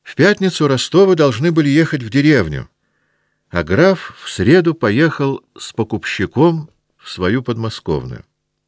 В пятницу Ростовы должны были ехать в деревню, а граф в среду поехал с покупщиком в свою подмосковную.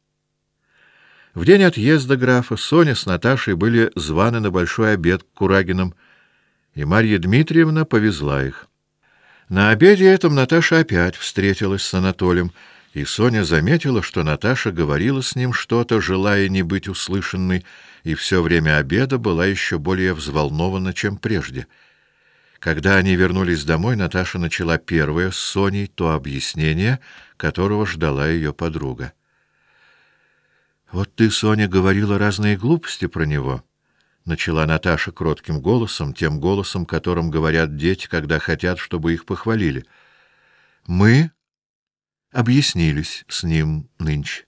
В день отъезда графа Соня с Наташей были званы на большой обед к Курагиным, и Марья Дмитриевна повезла их. На обеде этом Наташа опять встретилась с Анатолием, и Соня заметила, что Наташа говорила с ним что-то, желая не быть услышанной, и все время обеда была еще более взволнована, чем прежде. Когда они вернулись домой, Наташа начала первая с Соней то объяснение, которого ждала ее подруга. «Вот ты, Соня, говорила разные глупости про него», — начала Наташа кротким голосом, тем голосом, которым говорят дети, когда хотят, чтобы их похвалили. «Мы объяснились с ним нынче».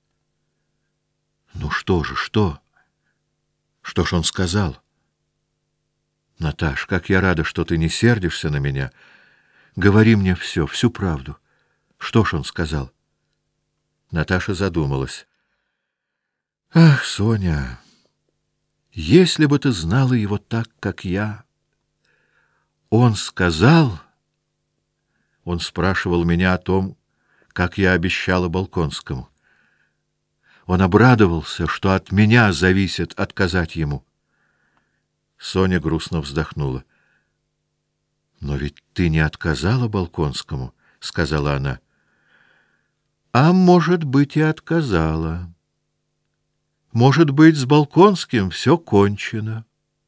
«Ну что же, что? Что ж он сказал?» «Наташ, как я рада, что ты не сердишься на меня. Говори мне все, всю правду. Что ж он сказал?» Наташа задумалась. «Ах, Соня, если бы ты знала его так, как я. Он сказал...» Он спрашивал меня о том, как я обещала Балконскому. Он обрадовался, что от меня зависит отказать ему. Соня грустно вздохнула. «Но ведь ты не отказала Балконскому», — сказала она. «А может быть, и отказала. Может быть, с Балконским все кончено.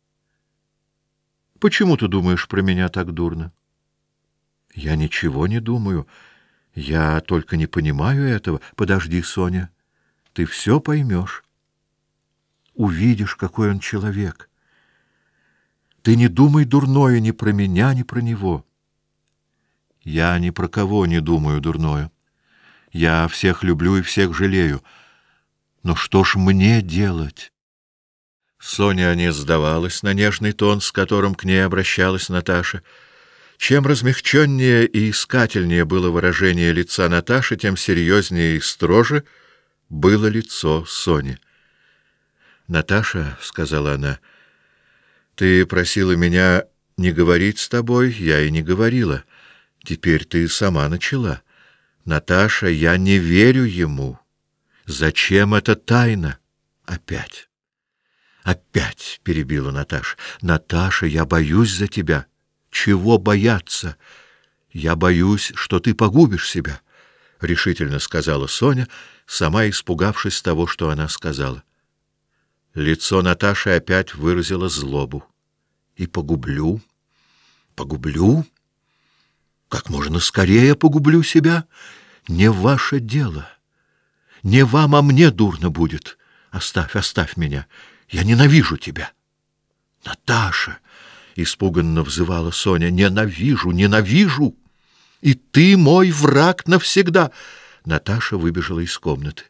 Почему ты думаешь про меня так дурно?» «Я ничего не думаю. Я только не понимаю этого. Подожди, Соня, ты все поймешь. Увидишь, какой он человек. Ты не думай дурное ни про меня, ни про него». «Я ни про кого не думаю дурное. Я всех люблю и всех жалею. Но что ж мне делать?» Соня не сдавалась на нежный тон, с которым к ней обращалась Наташа. Чем размягченнее и искательнее было выражение лица Наташи, тем серьезнее и строже было лицо Сони. «Наташа, — сказала она, — ты просила меня не говорить с тобой, я и не говорила. Теперь ты сама начала. Наташа, я не верю ему. Зачем эта тайна? Опять. Опять, — перебила Наташа. Наташа, я боюсь за тебя. Чего бояться? Я боюсь, что ты погубишь себя, — решительно сказала Соня, сама испугавшись того, что она сказала. Лицо Наташи опять выразило злобу. «И погублю? Погублю? Как можно скорее погублю себя? Не ваше дело. Не вам, а мне дурно будет. Оставь, оставь меня. Я ненавижу тебя». «Наташа!» — испуганно взывала Соня. «Ненавижу, ненавижу! И ты мой враг навсегда!» Наташа выбежала из комнаты.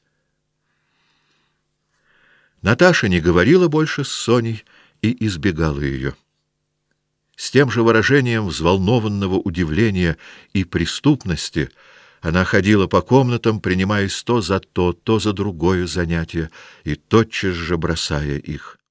Наташа не говорила больше с Соней и избегала ее. С тем же выражением взволнованного удивления и преступности она ходила по комнатам, принимаясь то за то, то за другое занятие, и тотчас же бросая их.